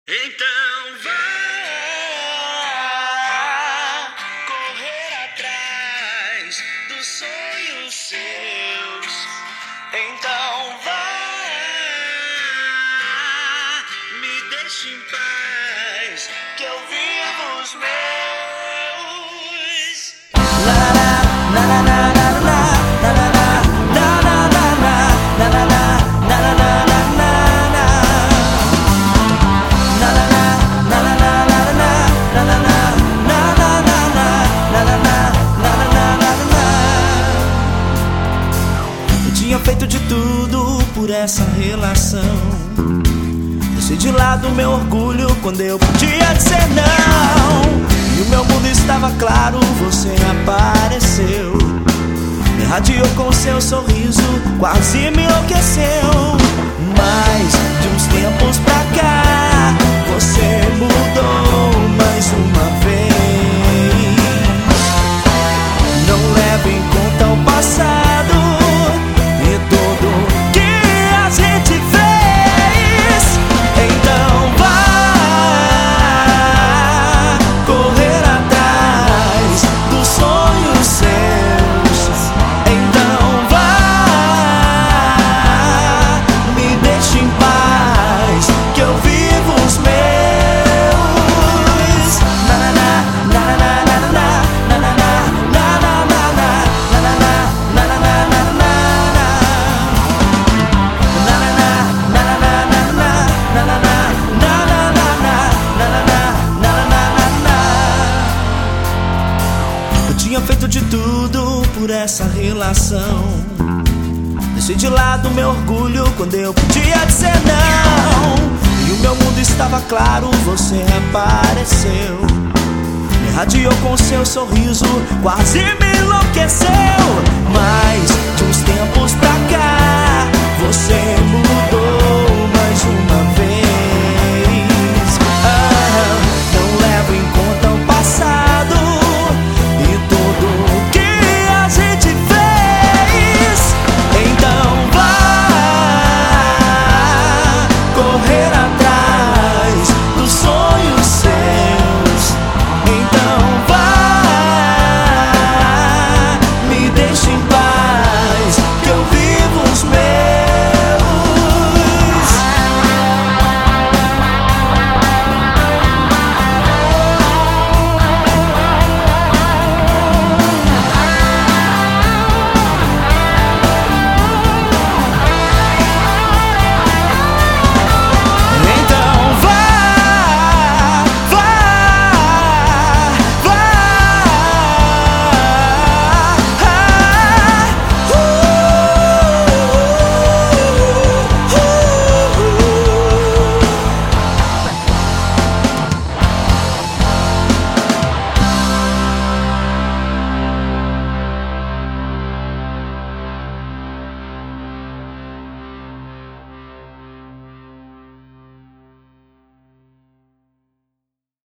Então vá correr atrás dos sonhos seus. Então vá, me deixe em paz, que eu vivo os meus. Tinha feito de tudo por essa relação. Deixei de lado meu orgulho quando eu podia dizer não. E o meu mundo estava claro, você apareceu. Me irradiou com seu sorriso, quase me enlouqueceu. Mas de uns tempos pra cá, você mudou mais uma vez. Não leve em conta o passado e tudo que a gente fez. Então vá correr atrás dos sonhos seus. Então vá, me deixe em paz, que eu vivo os meus. Tinha feito de tudo por essa relação. Deixei de lado meu orgulho quando eu podia dizer não. E o meu mundo estava claro, você apareceu. Me irradiou com seu sorriso, quase me enlouqueceu. Mas de uns tempos pra cá, você mudou